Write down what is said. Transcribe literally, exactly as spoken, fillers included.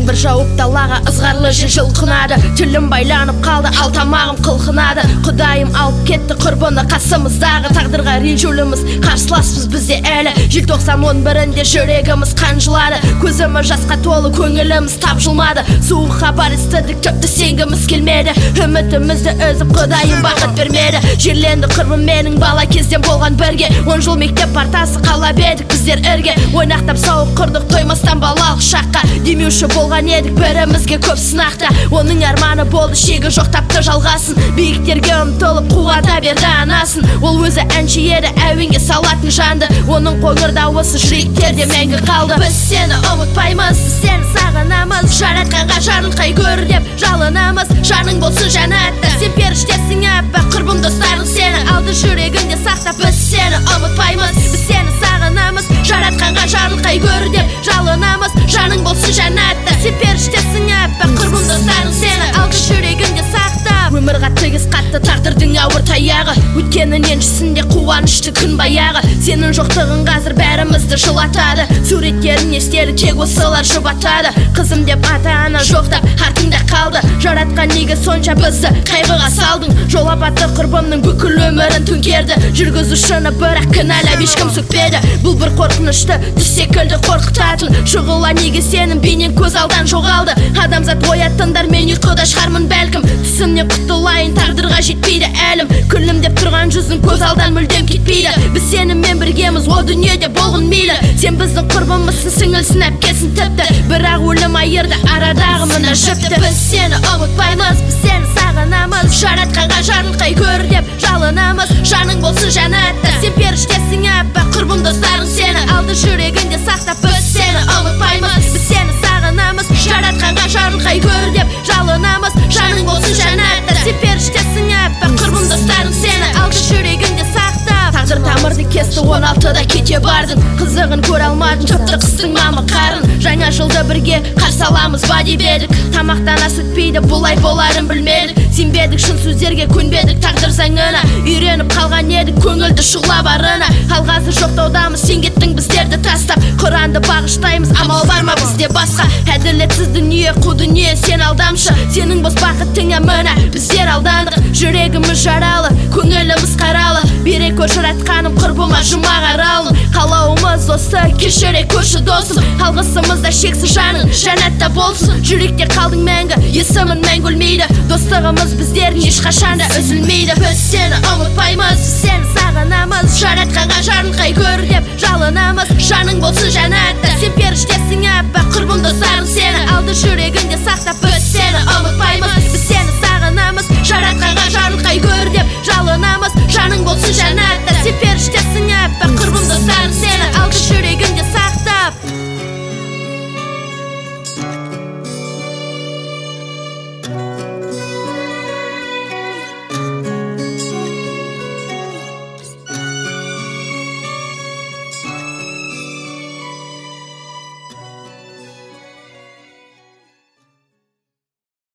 жаңбыр жауып далаға ызғарлы жел жылқынады. Тілім байланып қалды, ал тамағым қылқынады. Құдайым алып кетті құрбыны қасымыздағы. Тағдырға ренжуліміз, қарсыласпыз бізде әлі. Желтоқсан он бірінде жүрегіміз қан жылады. Көзіміз жасқа толы, көңіліміз тапжылмады. Суық хабар естідік, тіпті сенгіміз келмеді. Үмітімізді үзіп құдайым бақыт бермеді. Жерленді құрбым менің бала кезден болған бірге. Он жыл мектеп партасы қалап едік біздер ірге. Ойнақтап сауық құрдық тоймастан балалық шаққа. Демеуші болған едік бірімізге көп сынақта. Оның арманы болды, шегі жоқ тапты жалғасын. Биіктерге ұмтылып қуата берді анасын. Ол өзі әнші еді, әуенге салатын жанды. Оның қоңыр дауысы жүректерде мәңгі қалды. Біз сені ұмытпаймыз, біз сені сағынамыз. Жаратқанға жарылқай көр деп жалынамыз. Жаның болсын жәннатта, сен періштесің аппақ. Құрбым достарың сені алды жүрегінде сақтап. Біз сені ұмытпаймыз, біз сені сағынамыз. Жаратқанға жарылқай көр деп жалынамыз. Жаның болсын жәннатта, сен періштесің аппақ. Құрбым достарың сені алды жүрегінде сақтап. Өмірға тегіс қатты тағдырдың ауыр таяғы. Өткеннің еншісінде қуанышты күн баяғы. Сенің жоқтығың қазір бәрімізді жылатады. Суреттерін естері тек осылар жұбатады. Қызым деп ата-ана жоқтап артыңда қалды. Жаратқан неге сонша бізді қайғыға салдың? Жол апаты құрбымның бүкіл өмірін төңкерді. Жүргізушіні бірақ кінәлап ешкім сөкпеді. Бұл бір қорқынышты түс секілді қорқытатын. Шұғыла неге сенің бейнең көз алдан жоғалды? Адамзат оятындар, мен ұйқыда шығармын бәлкім. Түсімнен құтылайын, тағдырға жетпейді әлім. Күлімдеп тұрған жүзің көз алдан мүлдем кетпейді. Біз сенімен біргеміз, о дүниеде болғын мейлі. Сен біздің құрбымызсың, сіңілсің, әпкесін тіпті. Бірақ өлім айырды арадағы мына жіпті. Біз сені ұмытпаймыз, біз сені сағынамыз. Жаратқанға жарылқай көр деп жалынамыз. Жаның болсын жәннатта, сен періштесің аппақ. Құрбым достарың сені алды жүрегінде сақтап. Біз сені ұмытпаймыз, біз сені сағынамыз. Жаратқанға жарылқай көр деп жалынамыз. Жаның болсын жәннатта, сен періштесің аппақ. Құрбым достарың сені алды жүрегінде сақтап. Тағдыр тамырды кесті, он алтыда кете бардың. Қызығын көре алмадың, тіпті қыстың мамы қарын. Жаңа жылды бірге қарсы аламыз ба деп едік. Тамақтан ас өтпейді, бұлай боларын білмедік. Сенбедік шын сөздерге, көнбедік тағдыр заңына. Үйреніп қалған едік көңілді шұғла барына. Ал қазір жоқтаудамыз, сен кеттің біздерді тастап. Құранды бағыштаймыз, амал бар ма бізде басқа? Әділетсіз дүние, қу дүние, сен алдамшы. Сенің бос бақытыңа мына біздер алдандық. Жүрегіміз жаралы, көңіліміз қаралы. Бере көр жаратқаным құрбыма жұмақ аралын. Қалауымыз осы, кешіре көрші досым. Алғысымызда шексіз жаның жәннатта болсын. Жүректе қалдың мәңгі, есімін мәңгі өлмейді. Достығымыз біздердің ешқашанда үзілмейді. Біз сені ұмытпаймыз, біз сені сағынамыз. Жаратқанға жарылқай көр деп жалынамыз. Жаның болсын жәннатта, сен періштесің аппақ. Құрбым достарың сені алды жүрегінде сақтап. Біз